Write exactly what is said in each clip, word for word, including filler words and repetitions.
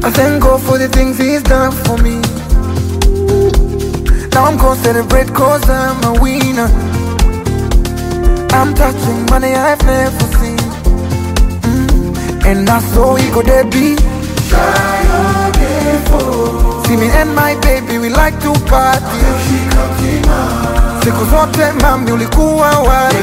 I thank God for the things he's done for me. Now I'm gonna celebrate cause I'm a winner. I'm touching money I've never seen. mm. And I saw he go there be see me and my baby, we like to party. Siku zote mami ulikuwa wapi?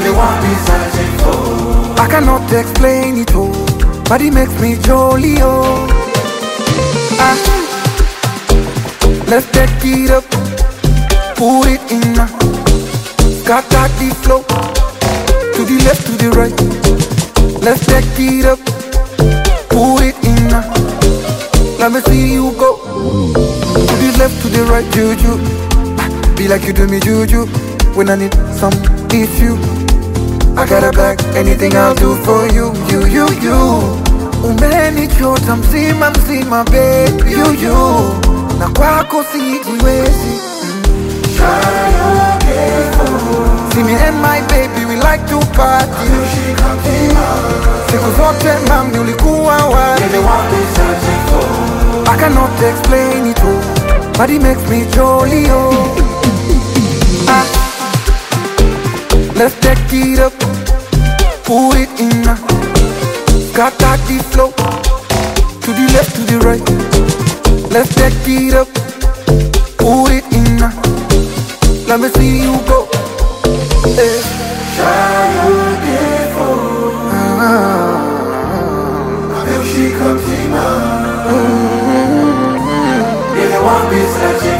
I cannot explain it all, but it makes me jolly, oh. ah. Let's take it up, put it in a scatter the flow, to the left, to the right. Let's take it up, put it in a, let me see you go. To the left, to the right, juju. Be like you do me, juju. When I need some, it's you. I got a bag, anything I'll do for you. You, you, you. Umenichota mzima mzima, baby. You, you. Na kwako sijiwezi. See me and my baby, we like to party. Siku zote mami ulikuwa wapi? I cannot explain it all, but it makes me jolly, oh. ah. Let's take it up, put it in a scatter the flow, to the left, to the right. Let's take it up, put it in a, let me see you go. eh. She comes in, mm-hmm. Yeah, they want me such a